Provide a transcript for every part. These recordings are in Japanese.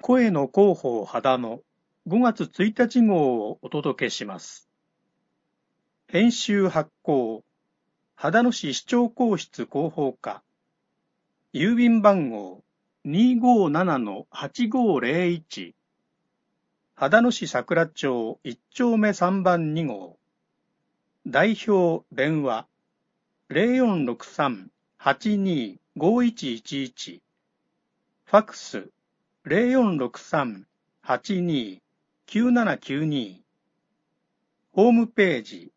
声の広報秦の5月1日号をお届けします。編集発行、秦野市市長公室広報課、郵便番号 257-8501、秦野市桜町1丁目3番2号、代表電話 0463-825111、ファックス 0463-829792、ホームページ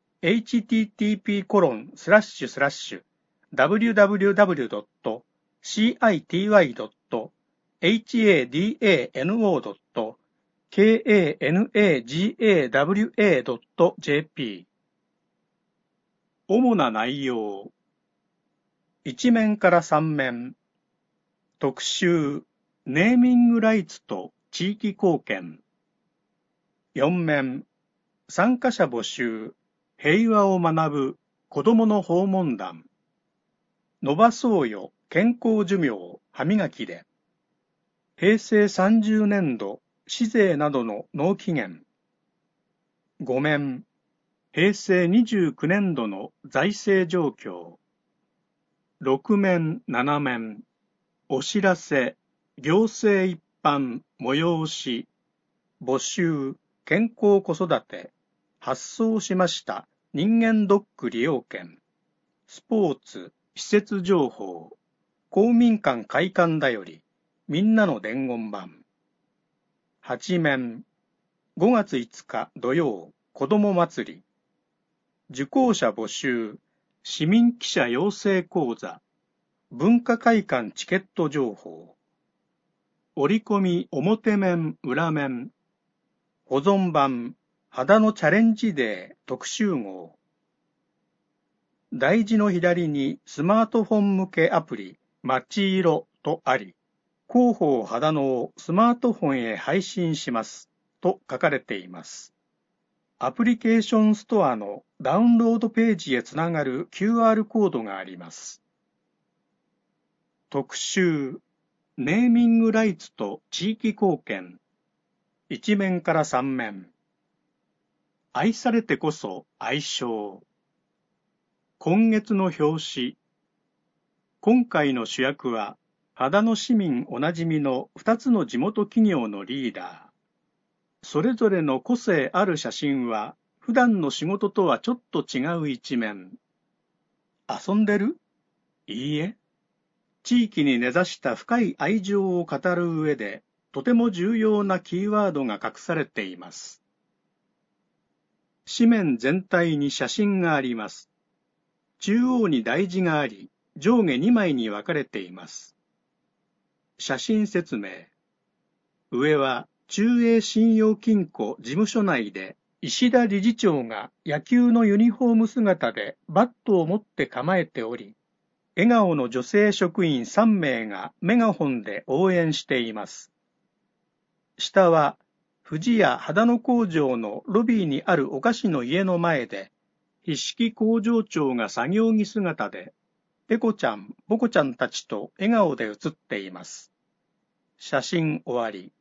http://www.citywado.kanagawa.jp。 主な内容。1面から3面。特集ネーミングライツと地域貢献。4面参加者募集平和を学ぶ子どもの訪問団。伸ばそうよ健康寿命歯磨きで。平成30年度市税などの納期限。5面平成29年度の財政状況。6面7面お知らせ行政一般催し募集健康子育て発送しました人間ドック利用券スポーツ施設情報公民館開館だよりみんなの伝言板。8面5月5日土曜子ども祭り受講者募集市民記者養成講座文化会館チケット情報折り込み表面裏面保存版秦野チャレンジデー特集号。題字の左にスマートフォン向けアプリまちいろとあり、広報秦野をスマートフォンへ配信しますと書かれています。アプリケーションストアのダウンロードページへつながる QR コードがあります。特集ネーミングライツと地域貢献。1面から3面。愛されてこそ愛称。今月の表紙。今回の主役は、秦野市民おなじみの2つの地元企業のリーダー。それぞれの個性ある写真は、普段の仕事とはちょっと違う一面。遊んでる？いいえ。地域に根ざした深い愛情を語る上で、とても重要なキーワードが隠されています。紙面全体に写真があります。中央に題字があり、上下2枚に分かれています。写真説明。上は中英信用金庫事務所内で石田理事長が野球のユニフォーム姿でバットを持って構えており、笑顔の女性職員3名がメガホンで応援しています。下は富士屋秦野工場のロビーにあるお菓子の家の前で、一色工場長が作業着姿で、ペコちゃん、ボコちゃんたちと笑顔で写っています。写真終わり。